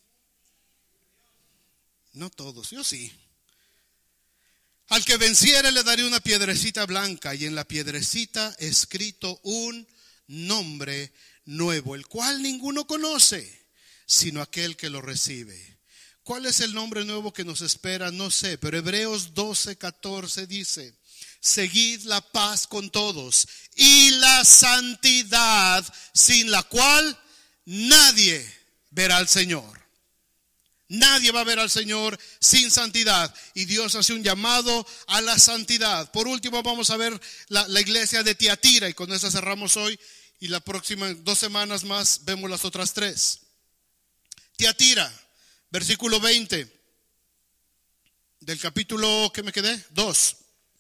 No todos, yo sí. Al que venciere le daré una piedrecita blanca, y en la piedrecita escrito un nombre nuevo, el cual ninguno conoce, sino aquel que lo recibe. ¿Cuál es el nombre nuevo que nos espera? No sé, pero Hebreos doce, catorce dice: seguid la paz con todos y la santidad, sin la cual nadie verá al Señor. Nadie va a ver al Señor sin santidad. Y Dios hace un llamado a la santidad. Por último, vamos a ver la, la iglesia de Tiatira, y con eso cerramos hoy. Y la próxima dos semanas más vemos las otras tres. Tiatira, versículo veinte del capítulo, ¿qué me quedé? dos.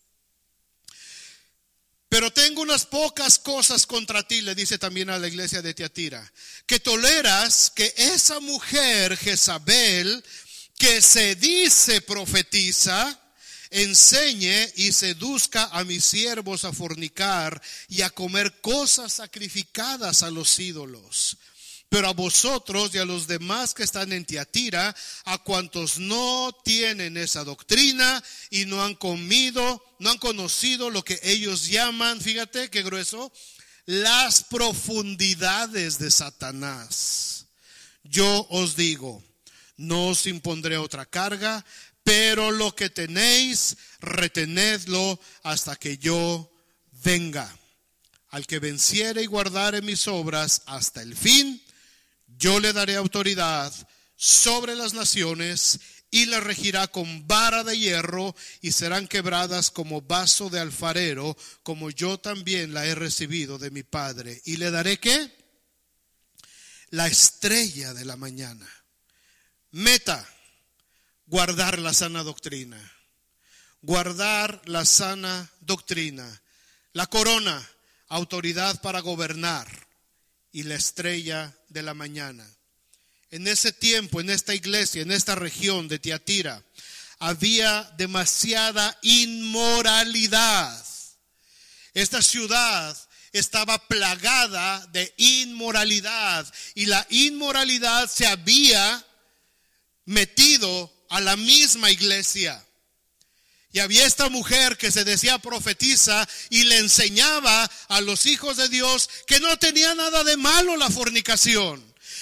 Pero tengo unas pocas cosas contra ti, le dice también a la iglesia de Tiatira, que toleras que esa mujer Jezabel, que se dice profetiza, enseñe y seduzca a mis siervos a fornicar y a comer cosas sacrificadas a los ídolos. Pero a vosotros y a los demás que están en Tiatira, a cuantos no tienen esa doctrina y no han comido, no han conocido lo que ellos llaman, fíjate qué grueso, las profundidades de Satanás. Yo os digo, no os impondré otra carga, pero lo que tenéis, retenedlo hasta que yo venga. Al que venciere y guardare mis obras hasta el fin, yo le daré autoridad sobre las naciones y las regirá con vara de hierro, y serán quebradas como vaso de alfarero, como yo también la he recibido de mi Padre. Y le daré ¿qué? La estrella de la mañana. Meta, guardar la sana doctrina. Guardar la sana doctrina. La corona, autoridad para gobernar. Y la estrella de la mañana. En ese tiempo, en esta iglesia, en esta región de Tiatira, había demasiada inmoralidad. Esta ciudad estaba plagada de inmoralidad, y la inmoralidad se había metido a la misma iglesia. Y había esta mujer que se decía profetiza y le enseñaba a los hijos de Dios que no tenía nada de malo la fornicación,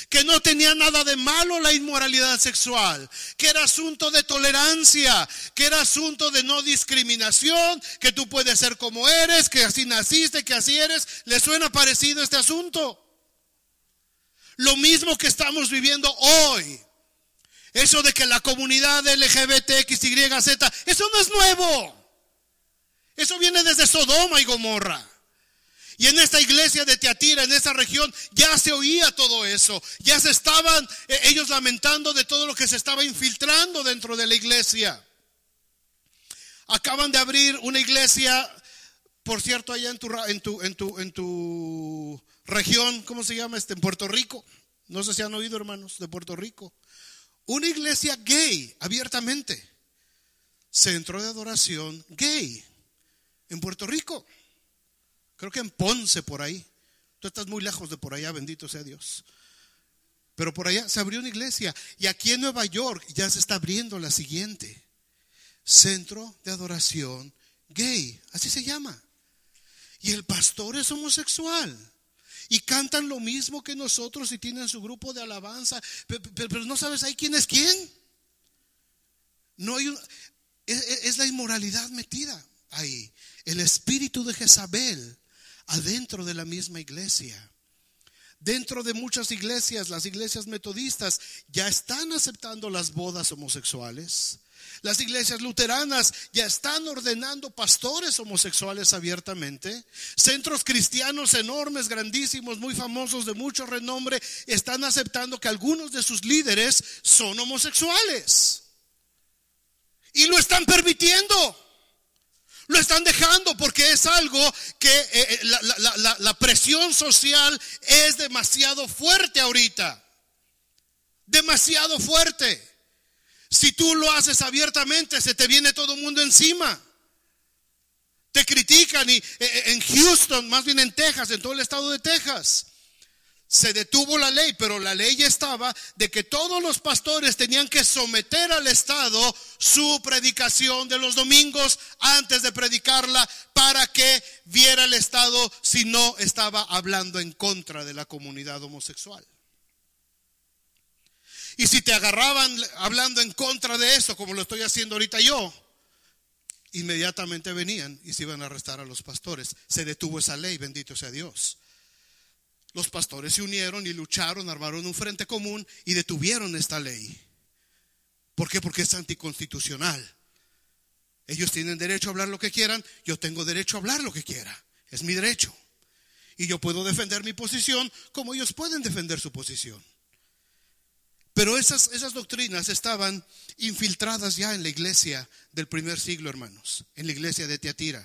que no tenía nada de malo la inmoralidad sexual, que era asunto de tolerancia, que era asunto de no discriminación, que tú puedes ser como eres, que así naciste, que así eres. ¿Le suena parecido este asunto? Lo mismo que estamos viviendo hoy. Eso de que la comunidad L G B T X Y Z, eso no es nuevo. Eso viene desde Sodoma y Gomorra. Y en esta iglesia de Tiatira, en esa región, ya se oía todo eso. Ya se estaban eh, ellos lamentando de todo lo que se estaba infiltrando dentro de la iglesia. Acaban de abrir una iglesia, por cierto, allá en tu, en tu, en tu, en tu región, ¿cómo se llama? Este, en Puerto Rico. No sé si han oído, hermanos, de Puerto Rico. Una iglesia gay, abiertamente. Centro de adoración gay en Puerto Rico. Creo que en Ponce, por ahí. Tú estás muy lejos de por allá, bendito sea Dios. Pero por allá se abrió una iglesia. Y aquí en Nueva York ya se está abriendo la siguiente. Centro de adoración gay, así se llama. Y el pastor es homosexual. Y cantan lo mismo que nosotros y tienen su grupo de alabanza. Pero, pero, pero no sabes ahí quién es quién. No hay un, es, es la inmoralidad metida ahí. El espíritu de Jezabel adentro de la misma iglesia. Dentro de muchas iglesias, las iglesias metodistas ya están aceptando las bodas homosexuales. Las iglesias luteranas ya están ordenando pastores homosexuales abiertamente. Centros cristianos enormes, grandísimos, muy famosos, de mucho renombre, están aceptando que algunos de sus líderes son homosexuales. Y lo están permitiendo. Lo están dejando porque es algo que eh, la, la, la, la presión social es demasiado fuerte ahorita. Demasiado fuerte. Si tú lo haces abiertamente, se te viene todo el mundo encima. Te critican. Y eh, en Houston, más bien en Texas, en todo el estado de Texas, se detuvo la ley, pero la ley ya estaba de que todos los pastores tenían que someter al Estado su predicación de los domingos antes de predicarla, para que viera el Estado si no estaba hablando en contra de la comunidad homosexual. Y si te agarraban hablando en contra de eso, como lo estoy haciendo ahorita yo, inmediatamente venían y se iban a arrestar a los pastores. Se detuvo esa ley, bendito sea Dios. Los pastores se unieron y lucharon, armaron un frente común y detuvieron esta ley. ¿Por qué? Porque es anticonstitucional. Ellos tienen derecho a hablar lo que quieran, yo tengo derecho a hablar lo que quiera. Es mi derecho. Y yo puedo defender mi posición como ellos pueden defender su posición. Pero esas, esas doctrinas estaban infiltradas ya en la iglesia del primer siglo, hermanos, en la iglesia de Tiatira.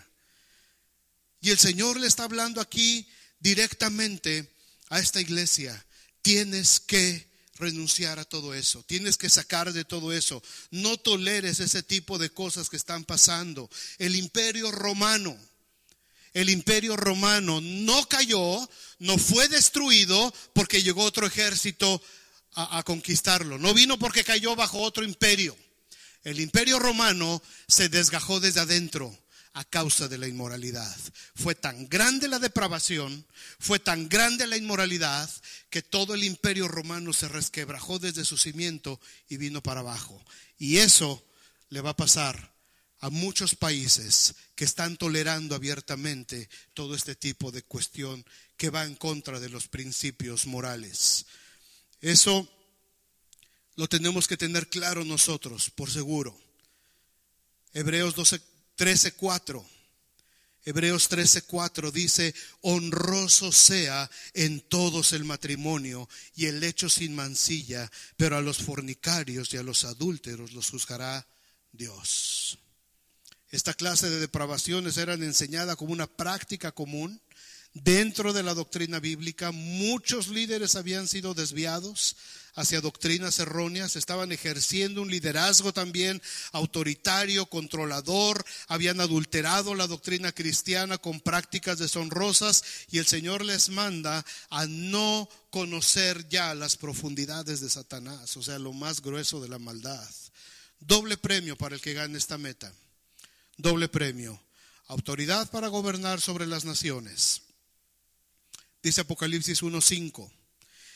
Y el Señor le está hablando aquí directamente a esta iglesia. Tienes que renunciar a todo eso, tienes que sacar de todo eso. No toleres ese tipo de cosas que están pasando. El imperio romano, el imperio romano no cayó, no fue destruido porque llegó otro ejército a, a conquistarlo. No vino porque cayó bajo otro imperio. El imperio romano se desgajó desde adentro a causa de la inmoralidad. Fue tan grande la depravación, fue tan grande la inmoralidad, que todo el imperio romano se resquebrajó desde su cimiento y vino para abajo. Y eso le va a pasar a muchos países que están tolerando abiertamente todo este tipo de cuestión que va en contra de los principios morales. Eso lo tenemos que tener claro nosotros, por seguro. Hebreos doce trece cuatro. Hebreos trece cuatro dice: honroso sea en todos el matrimonio y el lecho sin mancilla, pero a los fornicarios y a los adúlteros los juzgará Dios. Esta clase de depravaciones eran enseñadas como una práctica común dentro de la doctrina bíblica. Muchos líderes habían sido desviados hacia doctrinas erróneas, estaban ejerciendo un liderazgo también autoritario, controlador, habían adulterado la doctrina cristiana con prácticas deshonrosas, y el Señor les manda a no conocer ya las profundidades de Satanás, o sea, lo más grueso de la maldad. Doble premio para el que gane esta meta. Doble premio: autoridad para gobernar sobre las naciones. Dice Apocalipsis uno cinco: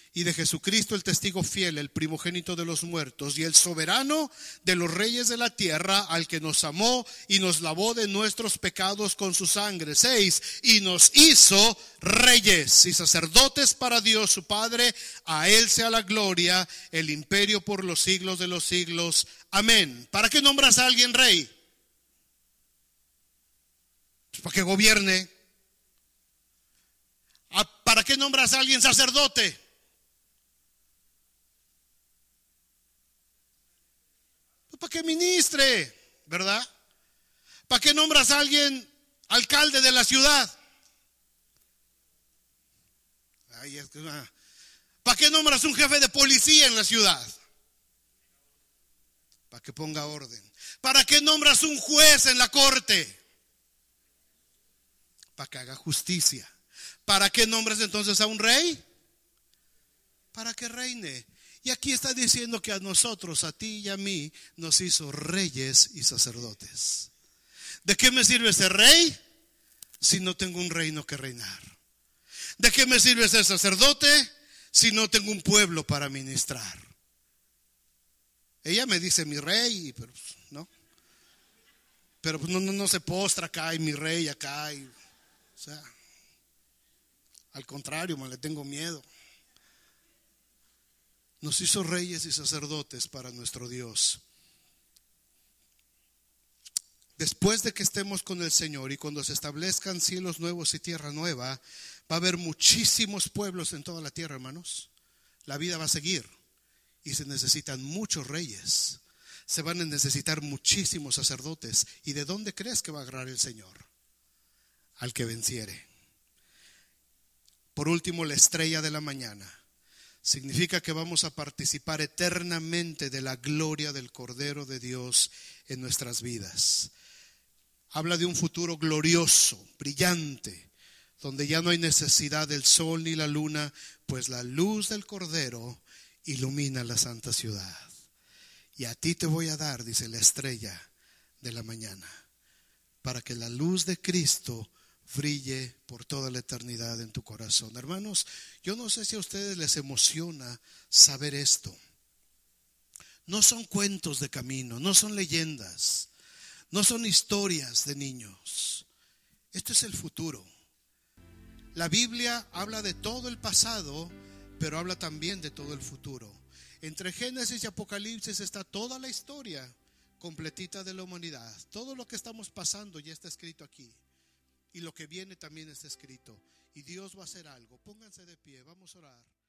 y de Jesucristo el testigo fiel, el primogénito de los muertos y el soberano de los reyes de la tierra, al que nos amó y nos lavó de nuestros pecados con su sangre. Seis, y nos hizo reyes y sacerdotes para Dios su Padre. A él sea la gloria, el imperio por los siglos de los siglos. Amén. ¿Para qué nombras a alguien rey? Pues para que gobierne. ¿Para qué nombras a alguien sacerdote? Para que ministre, ¿verdad? ¿Para qué nombras a alguien alcalde de la ciudad? Ay, es que, ah. ¿Para qué nombras un jefe de policía en la ciudad? Para que ponga orden. ¿Para qué nombras un juez en la corte? Para que haga justicia. ¿Para qué nombras entonces a un rey? Para que reine. Y aquí está diciendo que a nosotros, a ti y a mí, nos hizo reyes y sacerdotes. ¿De qué me sirve ser rey si no tengo un reino que reinar? ¿De qué me sirve ser sacerdote si no tengo un pueblo para ministrar? Ella me dice mi rey, pero no. Pero no, no, no se postra acá y mi rey acá. Y, o sea, al contrario, man, le tengo miedo. Nos hizo reyes y sacerdotes para nuestro Dios. Después de que estemos con el Señor y cuando se establezcan cielos nuevos y tierra nueva, va a haber muchísimos pueblos en toda la tierra, hermanos. La vida va a seguir y se necesitan muchos reyes. Se van a necesitar muchísimos sacerdotes. ¿Y de dónde crees que va a agarrar el Señor? Al que venciere. Por último, la estrella de la mañana. Significa que vamos a participar eternamente de la gloria del Cordero de Dios en nuestras vidas. Habla de un futuro glorioso, brillante, donde ya no hay necesidad del sol ni la luna, pues la luz del Cordero ilumina la santa ciudad. Y a ti te voy a dar, dice, la estrella de la mañana, para que la luz de Cristo brille por toda la eternidad en tu corazón. Hermanos, yo no sé si a ustedes les emociona saber esto. No son cuentos de camino, no son leyendas, no son historias de niños. Esto es el futuro. La Biblia habla de todo el pasado, pero habla también de todo el futuro. Entre Génesis y Apocalipsis está toda la historia completita de la humanidad. Todo lo que estamos pasando ya está escrito aquí. Y lo que viene también está escrito. Y Dios va a hacer algo. Pónganse de pie, vamos a orar.